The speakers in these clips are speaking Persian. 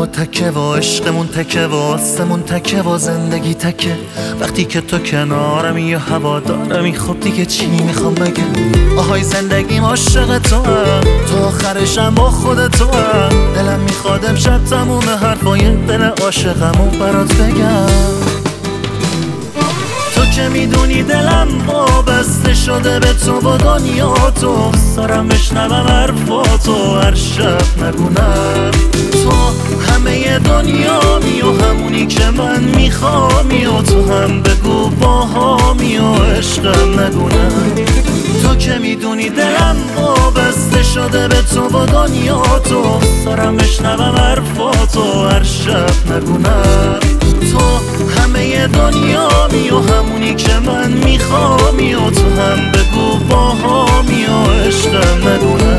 و تکه و عشقمون تکه و آسمون تکه و زندگی تکه. وقتی که تو کنارمی یا هوا دارمی خب دیگه چی میخوام بگم؟ آهای زندگیم عاشق تو هم، تو آخرشم با خود تو هم. دلم میخواد امشب تموم حرفای دل عاشقمو برات بگم. تو که میدونی دلم وابسته شده به تو و دنیا تو. سارم بشنوم حرفاتو هر شب نگونم. تو همه دنیامی و همونی که من میخوامی و تو هم بگو باهامی و عشقم نگونم. تو که میدونی دلم وابسته شده به تو و دنیا تو. سارم بشنوم حرفاتو هر شب نگونم. تو همه دنیامی و همونی که من میخوامی و تو هم بگو باهامی و عشقم نگونم.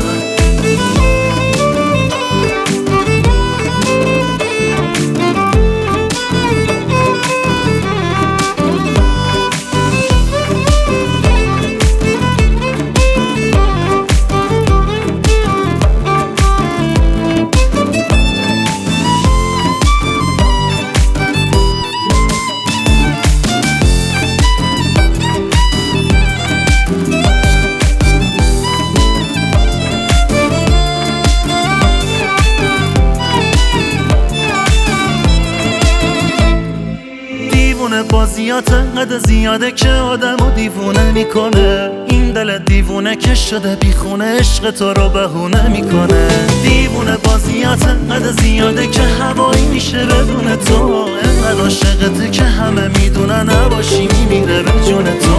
بازیات انقدر زیاده که آدمو دیوونه میکنه. این دل دیوونه که شده بیخونه عشق تو رو بهونه میکنه. دیوونه بازیات انقدر زیاده که هوایی میشه بدون تو. انقدر عاشقته که همه میدونن نباشی میمیره به جون تو.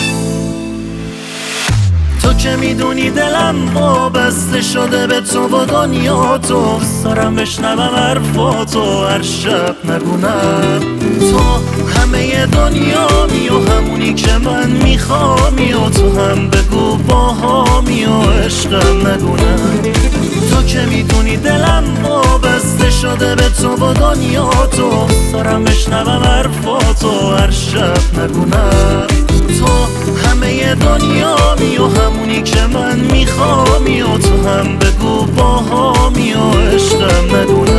تو که میدونی دلم وابسته شده به تو و دنیا تو. سارم بشنوم حرفاتو هر شب نگونم. تو همه دنیامی و همونی که من میخوامی و تو هم بگو باهامی و عشقم نگونم. تو که میدونی دلم وابسته شده به تو و دنیا تو. سارم بشنوم حرفاتو هر شب نگونم. تو همه دنیامی و همونی که من میخوامی و تو هم بگو باهامی و عشقم نگونم.